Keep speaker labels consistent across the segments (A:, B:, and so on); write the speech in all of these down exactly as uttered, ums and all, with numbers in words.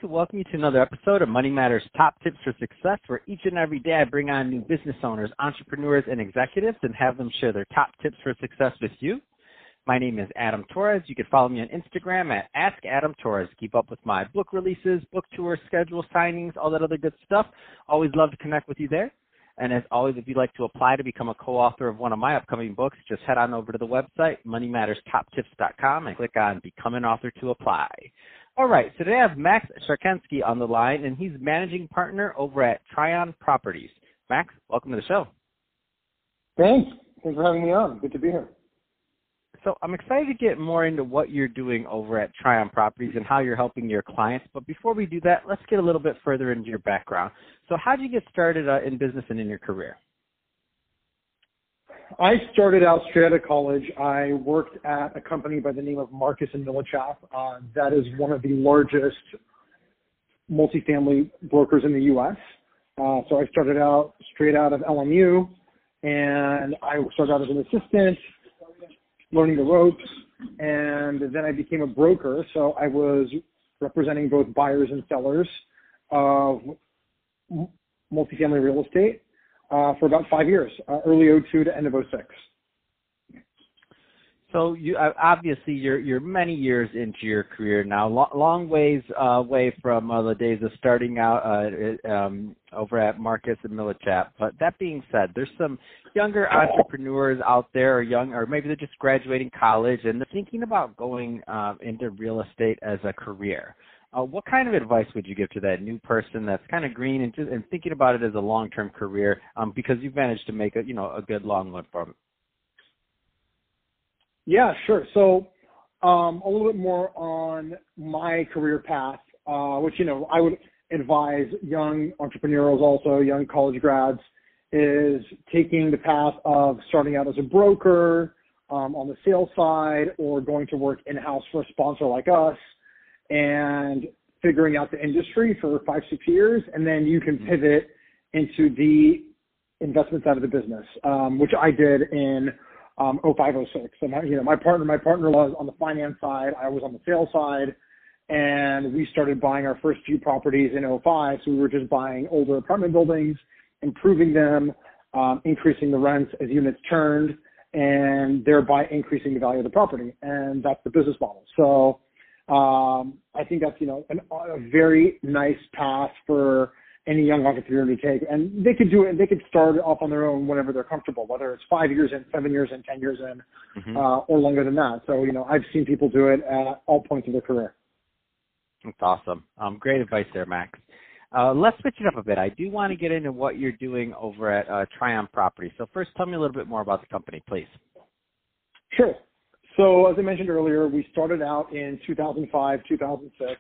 A: to welcome you to another episode of Money Matters Top Tips for Success, where each and every day I bring on new business owners, entrepreneurs, and executives and have them share their top tips for success with you. My name is Adam Torres. You can follow me on Instagram at Ask Adam Torres. Keep up with my book releases, book tours, schedule, signings, all that other good stuff. Always love to connect with you there. And as always, if you'd like to apply to become a co-author of one of my upcoming books, just head on over to the website, money matters top tips dot com, and click on Become an Author to apply. All right, so today I have Max Sharkensky on the line, and he's managing partner over at Tryon Properties. Max, welcome to the show.
B: Thanks. Thanks for having me on. Good to be here.
A: So I'm excited to get more into what you're doing over at Tryon Properties and how you're helping your clients. But before we do that, let's get a little bit further into your background. So how did you get started uh, in business and in your career?
B: I started out straight out of college. I worked at a company by the name of Marcus and Millichap. Uh, that is one of the largest multifamily brokers in the U S. Uh, so I started out straight out of L M U, and I started out as an assistant, learning the ropes, and then I became a broker. So I was representing both buyers and sellers of multifamily real estate uh, for about five years, uh, early oh two to end of oh six.
A: So you uh, obviously you're you're many years into your career now, lo- long ways uh, away from uh, the days of starting out uh, um, over at Marcus and Millichap. But that being said, there's some younger entrepreneurs out there, or young, or maybe they're just graduating college and they're thinking about going uh, into real estate as a career. Uh, what kind of advice would you give to that new person that's kind of green and just and thinking about it as a long-term career? Um, because you've managed to make a you know a good long one from it.
B: Yeah, sure. So um, a little bit more on my career path, uh, which, you know, I would advise young entrepreneurs, also young college grads, is taking the path of starting out as a broker um, on the sales side, or going to work in-house for a sponsor like us and figuring out the industry for five, six years. And then you can pivot into the investment side of the business, um, which I did in Um, oh five, oh six. So my, you know, my partner, my partner was on the finance side. I was on the sales side, and we started buying our first few properties in oh five. So we were just buying older apartment buildings, improving them, um, increasing the rents as units turned, and thereby increasing the value of the property. And that's the business model. So um, I think that's, you know, an, a very nice path for any young entrepreneur to take, and they could do it. They could start off on their own whenever they're comfortable, whether it's five years in, seven years in, ten years in, mm-hmm. uh, or longer than that. So, you know, I've seen people do it at all points of their career.
A: That's awesome. Um, great advice there, Max. Uh, let's switch it up a bit. I do want to get into what you're doing over at uh, Tryon Properties. So first, tell me a little bit more about the company, please.
B: Sure. So as I mentioned earlier, we started out in two thousand five, two thousand six.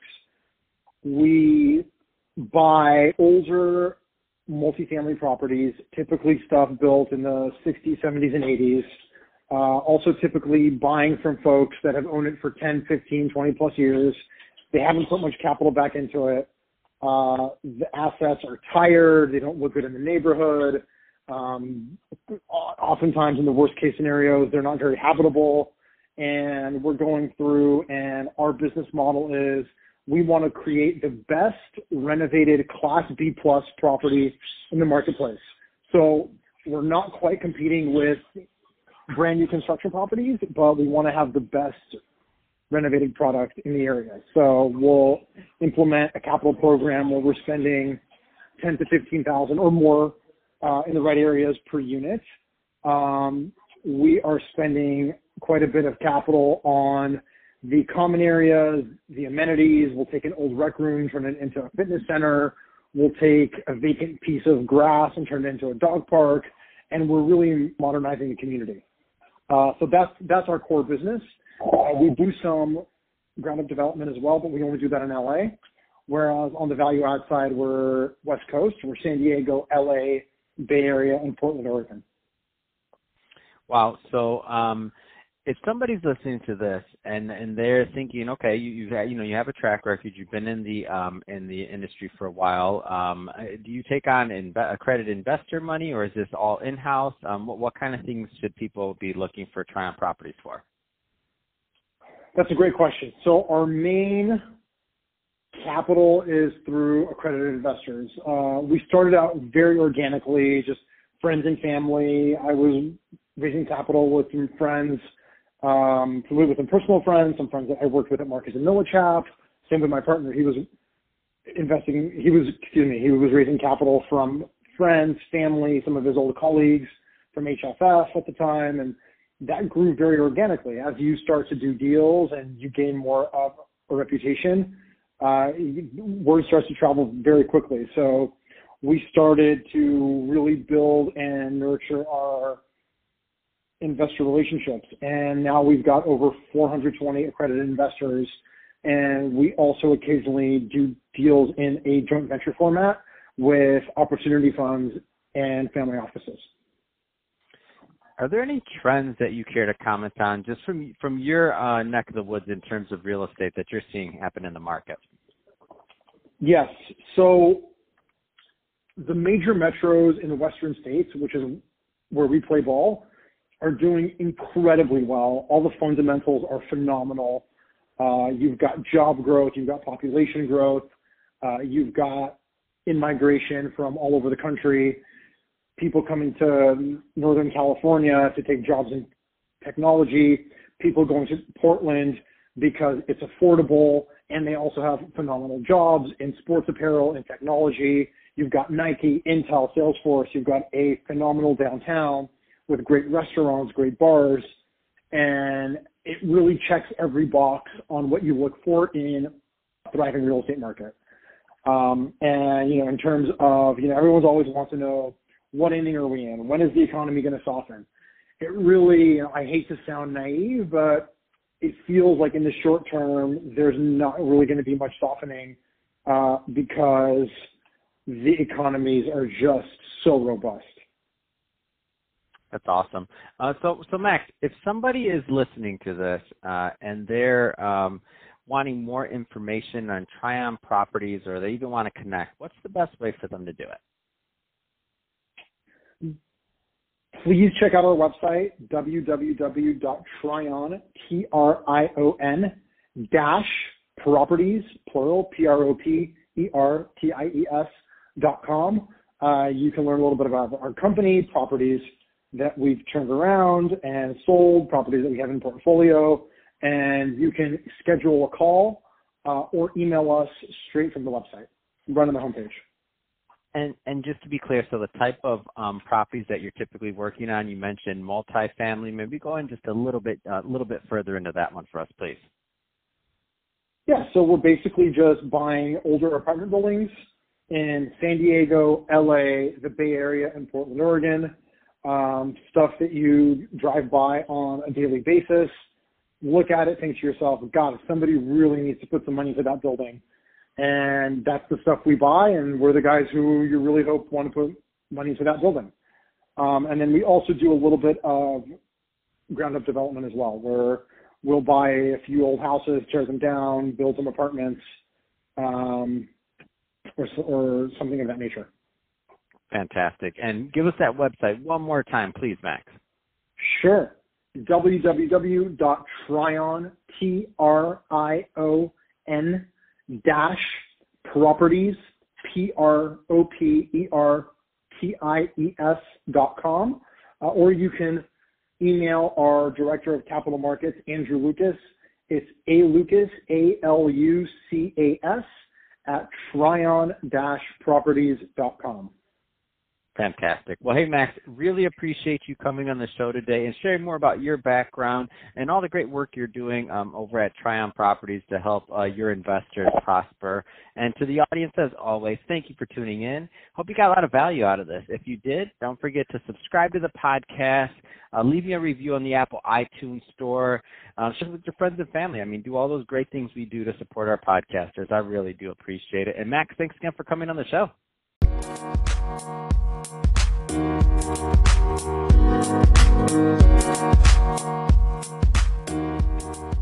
B: We buy older multifamily properties, typically stuff built in the sixties, seventies, and eighties. Uh, also typically buying from folks that have owned it for ten, fifteen, twenty plus years. They haven't put much capital back into it. Uh, the assets are tired. They don't look good in the neighborhood. Um, oftentimes in the worst case scenarios, they're not very habitable. And we're going through, and our business model is, we want to create the best renovated Class B plus property in the marketplace. So we're not quite competing with brand new construction properties, but we want to have the best renovated product in the area. So we'll implement a capital program where we're spending ten to fifteen thousand or more uh, in the right areas per unit. Um, we are spending quite a bit of capital on the common areas, the amenities. We'll take an old rec room, turn it into a fitness center. We'll take a vacant piece of grass and turn it into a dog park. And we're really modernizing the community. Uh, so that's, that's our core business. Uh, we do some ground up development as well, but we only do that in L A. Whereas on the value add side, we're West Coast. We're San Diego, L A, Bay Area, and Portland, Oregon.
A: Wow. So, um, if somebody's listening to this and, and they're thinking, okay, you, you've had, you know, you have a track record, you've been in the um, in the industry for a while. Um, do you take on inv- accredited investor money, or is this all in-house? Um, what, what kind of things should people be looking for Tryon Properties for?
B: That's a great question. So our main capital is through accredited investors. Uh, we started out very organically, just friends and family. I was raising capital with some friends, um, with some personal friends, some friends that I worked with at Marcus and Millichap. Same with my partner. He was investing, he was, excuse me, he was raising capital from friends, family, some of his old colleagues from H F F at the time. And that grew very organically. As you start to do deals and you gain more of a reputation, uh, word starts to travel very quickly. So we started to really build and nurture our investor relationships. And now we've got over four hundred twenty accredited investors. And we also occasionally do deals in a joint venture format with opportunity funds and family offices.
A: Are there any trends that you care to comment on just from from your uh, neck of the woods in terms of real estate that you're seeing happen in the market?
B: Yes. So the major metros in the western states, which is where we play ball, are doing incredibly well. All the fundamentals are phenomenal. Uh, you've got job growth, you've got population growth, uh, you've got in-migration from all over the country, people coming to Northern California to take jobs in technology, people going to Portland because it's affordable, and they also have phenomenal jobs in sports apparel and technology. You've got Nike, Intel, Salesforce. You've got a phenomenal downtown with great restaurants, great bars, and it really checks every box on what you look for in a thriving real estate market. Um, and, you know, in terms of, you know, everyone's always wants to know, what inning are we in? When is the economy going to soften? It really, you know, I hate to sound naive, but it feels like in the short term, there's not really going to be much softening uh, because the economies are just so robust.
A: That's awesome. Uh, so, so Max, if somebody is listening to this uh, and they're um, wanting more information on Tryon Properties, or they even want to connect, what's the best way for them to do it?
B: Please check out our website, w w w dot tryon, T R I O N, dash properties, plural, P R O P E R T I E S dot com. Uh, you can learn a little bit about our company, properties that we've turned around and sold, properties that we have in portfolio, and you can schedule a call uh, or email us straight from the website, right on the homepage.
A: And and just to be clear, so the type of um, properties that you're typically working on, you mentioned multifamily. Maybe go in just a little bit a uh, little bit further into that one for us, please.
B: Yeah, so we're basically just buying older apartment buildings in San Diego, L A, the Bay Area, and Portland, Oregon. Um, stuff that you drive by on a daily basis, look at it, think to yourself, God, if somebody really needs to put some money into that building. And that's the stuff we buy, and we're the guys who you really hope want to put money into that building. Um, and then we also do a little bit of ground-up development as well, where we'll buy a few old houses, tear them down, build some apartments, um, or, or something of that nature.
A: Fantastic. And give us that website one more time, please, Max.
B: Sure. w w w dot tryon, T R I O N, dash properties, P R O P E R T I E S dot com. Uh, or you can email our Director of Capital Markets, Andrew Lucas. It's A Lucas, A L U C A S, at tryon dash properties dot com.
A: Fantastic. Well, hey, Max, really appreciate you coming on the show today and sharing more about your background and all the great work you're doing um, over at Tryon Properties to help uh, your investors prosper. And to the audience, as always, thank you for tuning in. Hope you got a lot of value out of this. If you did, don't forget to subscribe to the podcast, uh, leave me a review on the Apple iTunes store, uh, share with your friends and family. I mean, do all those great things we do to support our podcasters. I really do appreciate it. And, Max, thanks again for coming on the show. Thank you.